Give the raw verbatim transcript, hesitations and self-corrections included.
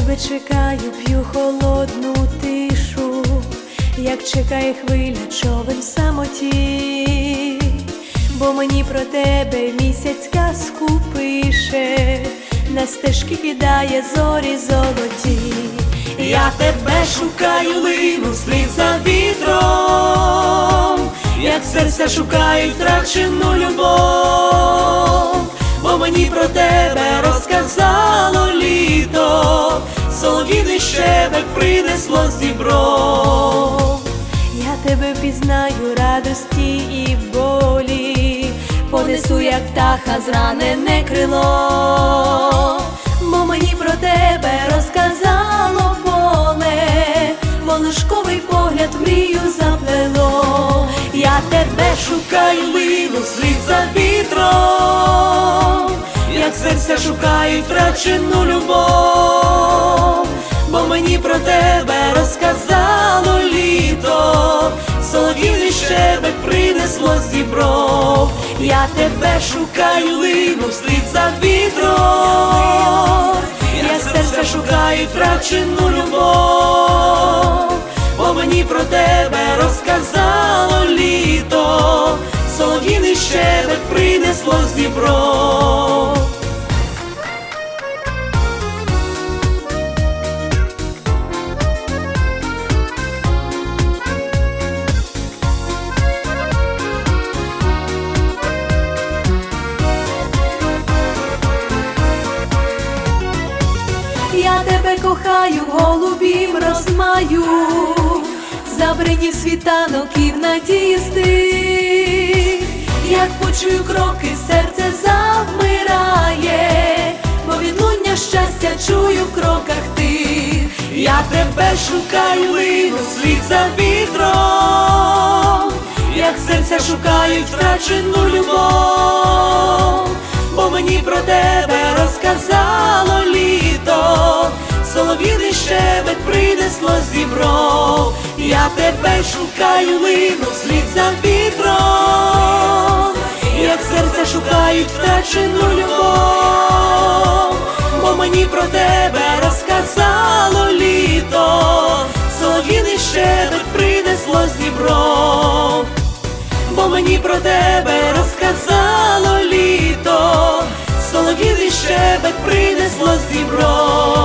тебе чекаю, п'ю холодну тишу, як чекає хвиля човен в самоті, бо мені про тебе місяць казку пише, на стежки кидає зорі золоті. Я тебе шукаю, лину вслід за вітром, як серця шукають втрачену любов, бо мені про тебе розказало літо, солов'їний щебет принесло з дібров. Я тебе впізнаю, радості і болі, понесу, як птаха зранене крило, бо мені про тебе розказало поле, волошковий погляд мрію заплело. Я тебе шукаю, лину вслід за вітром, як серця шукають втрачену любов, бо мені про тебе розказало літо, солов'їний щебет принесло з дібров. Я тебе шукаю, лину вслід за вітром, як серця шукають втрачену любов, бо мені про тебе розказало літо, солов'їний щебет принесло з дібров. Я тебе кохаю, голубім розмаю, забринів світанок і в надії стих. Як почую кроки, серце завмирає, бо відлуння щастя чую в кроках тих. Я тебе шукаю, лину вслід за вітром, як серця шукають втрачену любов, бо мені про тебе розказало літо, солов'їний щебет принесло з дібров. Я тебе шукаю, лину вслід за вітром, як серця шукають втрачену любов, бо мені про тебе розказало літо, солов'їний щебет принесло з дібров. Бо мені про тебе розказало літо, солов'їний щебет принесло з дібров.